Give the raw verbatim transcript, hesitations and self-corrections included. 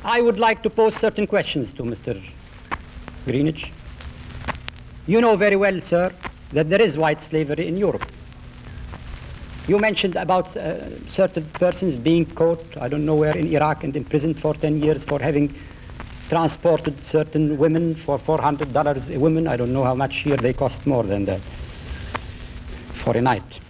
I would like to pose certain questions to Mister Greenidge. You know very well, sir, that there is white slavery in Europe. You mentioned about uh, certain persons being caught, I don't know where, in Iraq and imprisoned for ten years for having transported certain women for four hundred dollars a woman. I don't know how much here they cost more than that for a night.